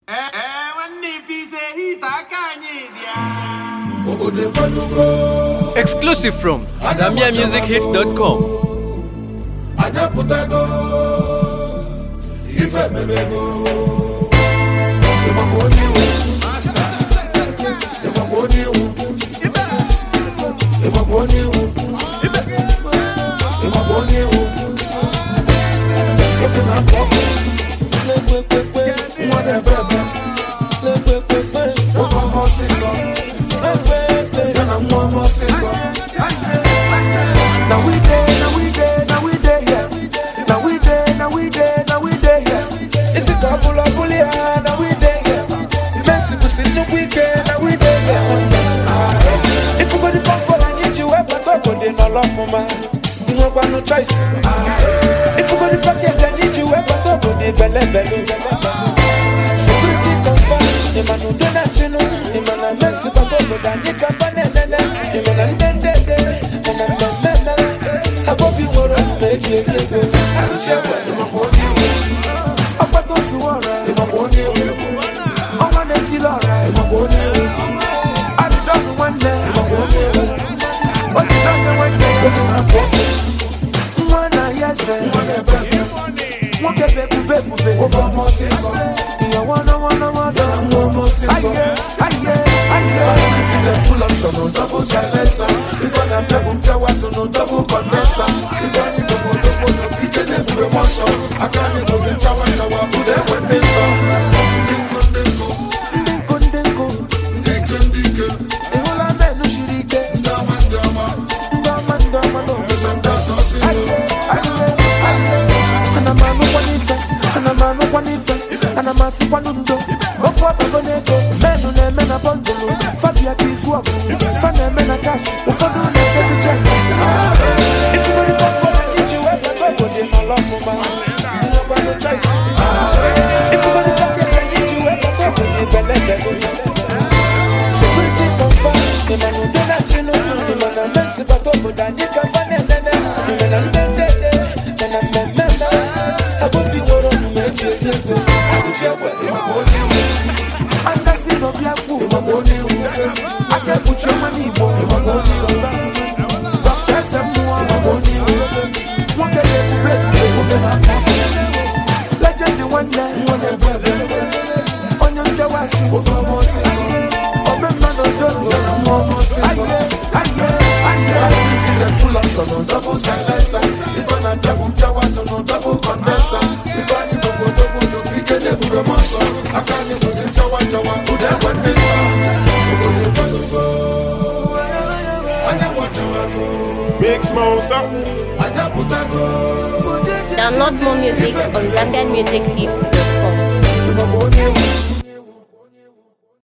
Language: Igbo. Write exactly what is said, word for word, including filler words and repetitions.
Exclusive from Zambia Music Hits dot com. Now we day, now we day, now we day, yeah. Now we day, now we day, now we day, yeah. Is it a bulla bullia? Now we day, yeah. Messi to see the weekend, now we day, yeah. If you go to the for I need you, but I go there, no love for man. You don't got no choice. If you go to the package, I need you, but I go there, belle, belle, security confirm. The man who do not you know, the man I mess with, but I go there, you can't find it, the man I'm dead, dead, dead. I hope you want to make it good. I will share with you. I'm not those who are right. I'm on the till all right. I don't one day. What you don't one day. One yes, one get baby, baby, baby. Over more season. You want to want to want to one more season. I get, I get, I get. Full option, no double silencer. If I am double tower, so no double condenser. If I need to go to go to kitchen, then we want some. I can't go to tower, tower, put them when they saw. Dinko, dinko, dinko, dinko, dinko. The whole of men, no shirike. Dama, dama, dama, dama, no. Listen, that's not season. I get, I get. And I'm a no one effect. And I'm a no one effect. And I'm a si one undo. Opo abago neko. Men no ne men a bundle. Fabia kiswa. Fane men a cash. Ufodu ne kesi check. If you go to the phone, I need you. I go to my love for man. You know about no choice. If you go to the pocket, I need you. I go to the belle, belle. Security confirm. The man who do not you know. The man a mess with a top. But you can find it. The man a dead, dead, dead. And I'm a man. I hope you want to make it good. I will share with you. And that's it, no black wood. I can't put your money, boy. Doctors and more. One day, legend, the one day, one day, on your device, over more season. Or remember, no joke, more more season. I get, I get, full of sun, double silencer. If I'm not double tower, so no double condenser. If I need to go double, no pick a double muscle. I can't go to tower, tower, put them when they saw. Big Smoke something. Download more music on Zambian Music Hits.